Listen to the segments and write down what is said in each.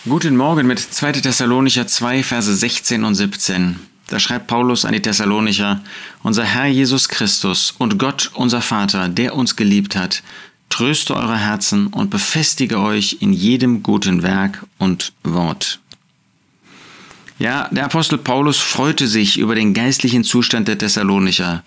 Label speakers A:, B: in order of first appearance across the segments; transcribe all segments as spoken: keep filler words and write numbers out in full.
A: Guten Morgen mit zweiter Thessalonicher zwei, Verse sechzehn und siebzehn. Da schreibt Paulus an die Thessalonicher: Unser Herr Jesus Christus und Gott, unser Vater, der uns geliebt hat, tröste eure Herzen und befestige euch in jedem guten Werk und Wort. Ja, der Apostel Paulus freute sich über den geistlichen Zustand der Thessalonicher.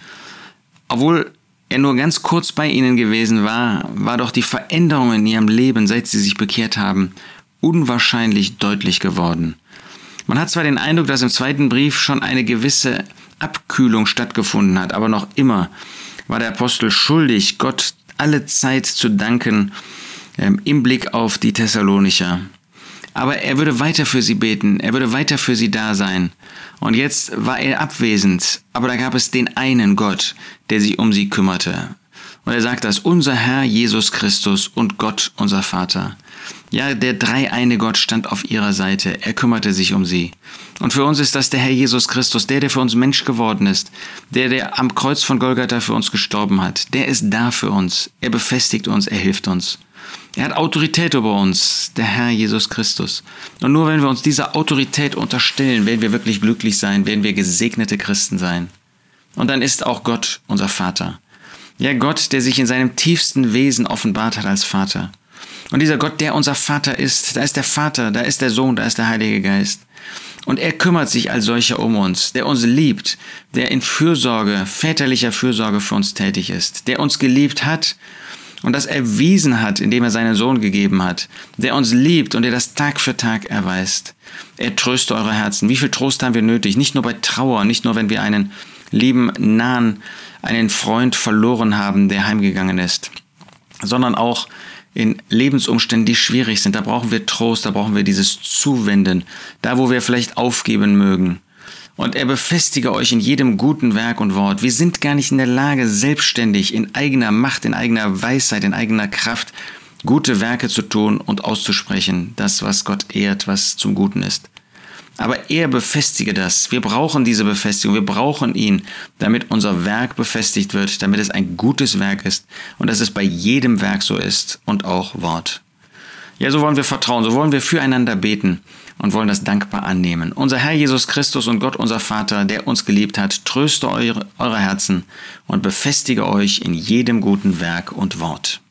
A: Obwohl er nur ganz kurz bei ihnen gewesen war, war doch die Veränderung in ihrem Leben, seit sie sich bekehrt haben, unwahrscheinlich deutlich geworden. Man hat zwar den Eindruck, dass im zweiten Brief schon eine gewisse Abkühlung stattgefunden hat, aber noch immer war der Apostel schuldig, Gott alle Zeit zu danken ähm, im Blick auf die Thessalonicher. Aber er würde weiter für sie beten, er würde weiter für sie da sein. Und jetzt war er abwesend, aber da gab es den einen Gott, der sich um sie kümmerte. Und er sagt das: Unser Herr Jesus Christus und Gott, unser Vater. Ja, der dreieine Gott stand auf ihrer Seite, er kümmerte sich um sie. Und für uns ist das der Herr Jesus Christus, der, der für uns Mensch geworden ist, der, der am Kreuz von Golgatha für uns gestorben hat. Der ist da für uns, er befestigt uns, er hilft uns. Er hat Autorität über uns, der Herr Jesus Christus. Und nur wenn wir uns dieser Autorität unterstellen, werden wir wirklich glücklich sein, werden wir gesegnete Christen sein. Und dann ist auch Gott unser Vater. Ja, Gott, der sich in seinem tiefsten Wesen offenbart hat als Vater. Und dieser Gott, der unser Vater ist, da ist der Vater, da ist der Sohn, da ist der Heilige Geist. Und er kümmert sich als solcher um uns, der uns liebt, der in Fürsorge, väterlicher Fürsorge für uns tätig ist, der uns geliebt hat und das erwiesen hat, indem er seinen Sohn gegeben hat, der uns liebt und der das Tag für Tag erweist. Er tröste eure Herzen. Wie viel Trost haben wir nötig? Nicht nur bei Trauer, nicht nur, wenn wir einen lieben, nahen, einen Freund verloren haben, der heimgegangen ist, sondern auch in Lebensumständen, die schwierig sind. Da brauchen wir Trost, da brauchen wir dieses Zuwenden, da wo wir vielleicht aufgeben mögen. Und er befestige euch in jedem guten Werk und Wort. Wir sind gar nicht in der Lage, selbstständig, in eigener Macht, in eigener Weisheit, in eigener Kraft, gute Werke zu tun und auszusprechen. Das, was Gott ehrt, was zum Guten ist. Aber er befestige das. Wir brauchen diese Befestigung. Wir brauchen ihn, damit unser Werk befestigt wird, damit es ein gutes Werk ist und dass es bei jedem Werk so ist und auch Wort. Ja, so wollen wir vertrauen, so wollen wir füreinander beten und wollen das dankbar annehmen. Unser Herr Jesus Christus und Gott, unser Vater, der uns geliebt hat, tröste eure, eure Herzen und befestige euch in jedem guten Werk und Wort.